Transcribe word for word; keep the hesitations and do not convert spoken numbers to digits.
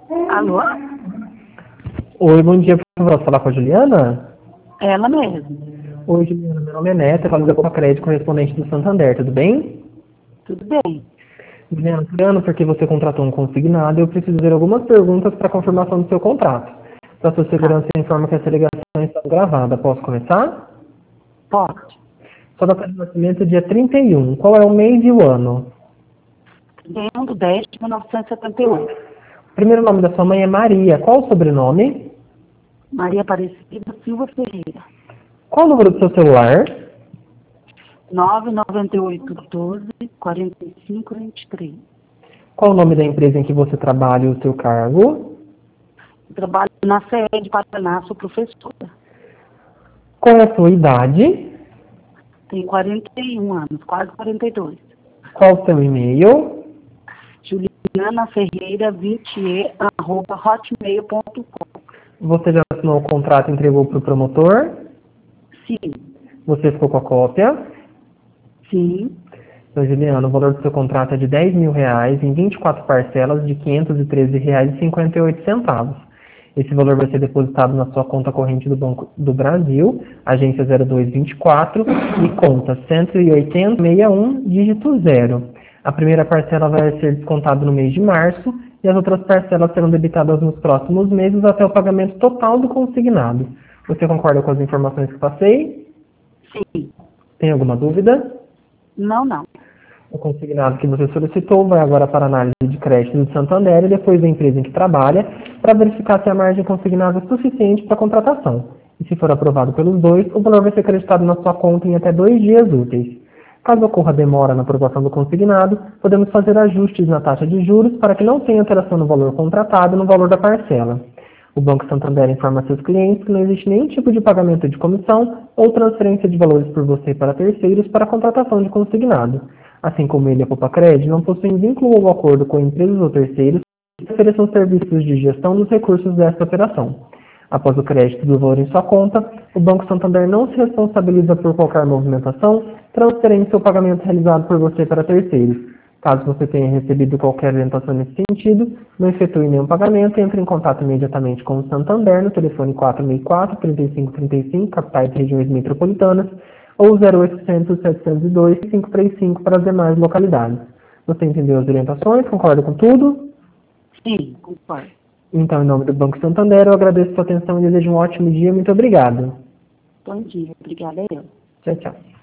Alô? Oi, bom dia. Posso falar com a Juliana? Ela mesmo. Oi, Juliana. Meu nome é Neto, eu falo da Copa Crédito, correspondente do Santander, tudo bem? Tudo bem? Juliana, Juliana, porque você contratou um consignado, eu preciso fazer algumas perguntas para confirmação do seu contrato. Para sua Tá. segurança, informa que essa ligação está gravada. Posso começar? Pode. Sua data de nascimento é dia trinta e um. Qual é o mês e o ano? trinta e um de dez de mil novecentos e setenta e oito. O primeiro nome da sua mãe é Maria. Qual o sobrenome? Maria Aparecida Silva Ferreira. Qual o número do seu celular? nove nove oito um dois, quatro cinco dois três. Qual o nome da empresa em que você trabalha e o seu cargo? Eu trabalho na C E de Paraná, sou professora. Qual é a sua idade? Tenho quarenta e um anos, quase quarenta e dois. Qual o seu e-mail? Juliana Ferreira vinte e arroba hotmail ponto com. Você já assinou o contrato e entregou para o promotor? Sim, Você ficou com a cópia? sim, Então, Juliano, o valor do seu contrato é de dez mil reais em vinte e quatro parcelas de quinhentos e treze reais e cinquenta e oito centavos. Esse valor vai ser depositado na sua conta corrente do Banco do Brasil, agência zero dois vinte e quatro e conta cento e oitenta sessenta e um, dígito zero. A primeira parcela vai ser descontada no mês de março e as outras parcelas serão debitadas nos próximos meses até o pagamento total do consignado. Você concorda com as informações que passei? sim. Tem alguma dúvida? Não, não. O consignado que você solicitou vai agora para a análise de crédito do Santander e depois da empresa em que trabalha, para verificar se a margem consignada é suficiente para a contratação. E se for aprovado pelos dois, o valor vai ser acreditado na sua conta em até dois dias úteis. Caso ocorra demora na aprovação do consignado, podemos fazer ajustes na taxa de juros para que não tenha alteração no valor contratado e no valor da parcela. O Banco Santander informa seus clientes que não existe nenhum tipo de pagamento de comissão ou transferência de valores por você para terceiros para a contratação de consignado. Assim como ele e a Copacred, não possuem vínculo ou acordo com empresas ou terceiros que ofereçam serviços de gestão dos recursos desta operação. Após o crédito do valor em sua conta, o Banco Santander não se responsabiliza por qualquer movimentação, transferência ou pagamento realizado por você para terceiros. Caso você tenha recebido qualquer orientação nesse sentido, não efetue nenhum pagamento, entre em contato imediatamente com o Santander no telefone quatro seis quatro, três cinco três cinco, capitais e regiões metropolitanas, ou zero oitocentos, setecentos e dois, cinco três cinco para as demais localidades. Você entendeu as orientações? Concorda com tudo? Sim, concordo. Então, em nome do Banco Santander, eu agradeço a sua atenção e desejo um ótimo dia. Muito obrigado. Bom dia. Obrigada, eu. Tchau, tchau.